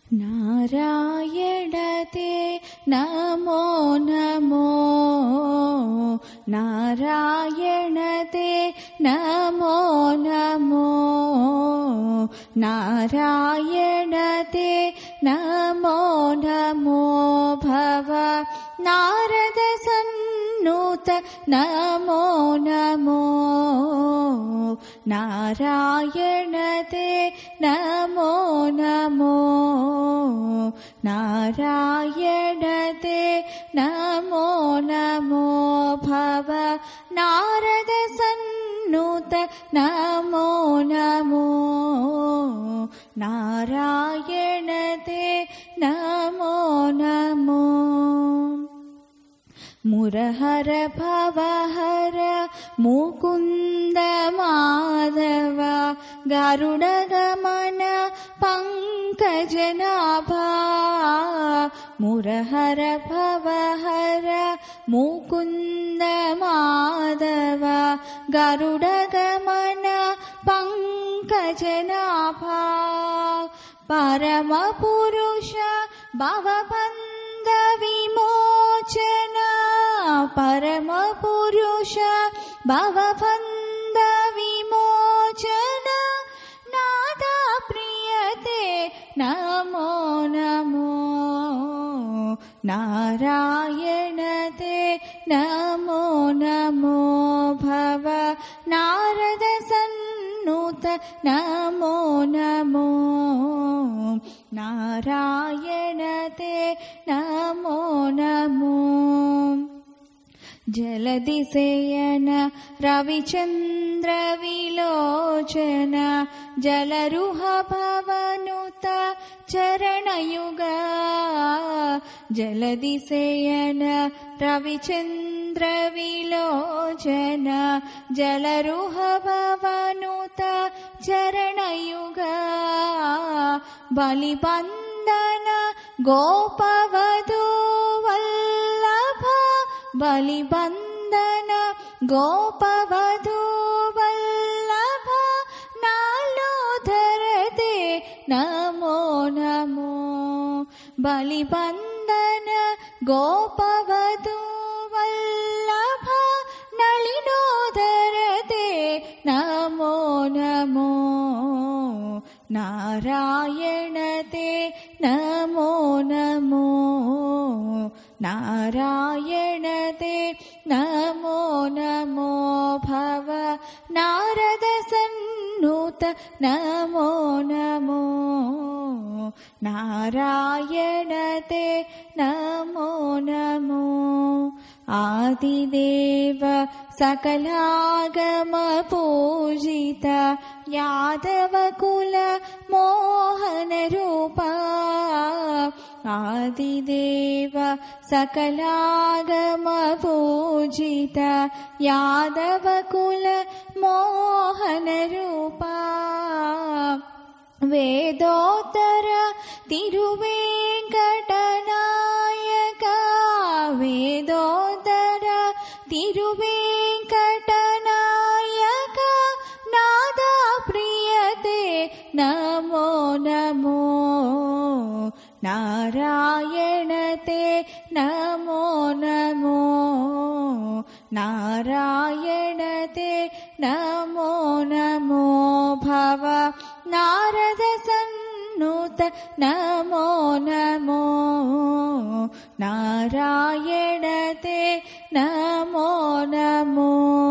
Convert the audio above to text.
नारायण ते नमो नमो नारायण ते नमो नमो नारायण ते नमो नमो भव नारद सन्नुत नमो नमो नारायण ते नमो नमो नारायण ते नमो नमो भव नारद सन्नुत नमो नमो नारायण ते नमो नमो मुरहर भवहर मुकुन्द माधव गरुडगमन पङ्कजनाभा मुरहर भवहर मुकुन्द माधव गरुडगमन पङ्कजनाभा परमपुरुष भवबन्ध विमोचन परमपुरुष भवबन्ध विमोचन नादा प्रियते नमो नमो नारायण ते नमो नमो भव नारद सन्नुत नमो नमो नारायण ते नमो नमो जलदिशयन रविचन्द्र विलोचन जलरुह भवनुत चरणयुग जलदिशयन रविचन्द्र विलोचन जलरुह भवनुत चरणयुग बलिबन्धन गोपवधू वल्लभ बलिबन्धन गोपवधू वल्लभ नालोधरते नमो नमो बलिबन्धन गोपवधू वल्लभ नलिनोधरते नमो नमो नारायण ते नमो नमो नारायण ते नमो नमो भव नारद सन्नुत नमो नमो नारायण ते नमो नमो आदिदेव सकलागम पूजित यादव कुल मोहन रूपा आदिदेव सकलागम पूजित यादव कुल मोहन रूपा वेदोत्तर तिरुवेंकटनायक वेदोत्तर तिरुवेंकटनायक नादा प्रियते नमो नमो नारायण ते नमो नमो नारायण ते नमो नमो भव नारद सन्नुत नमो नमो नारायण ते नमो नमो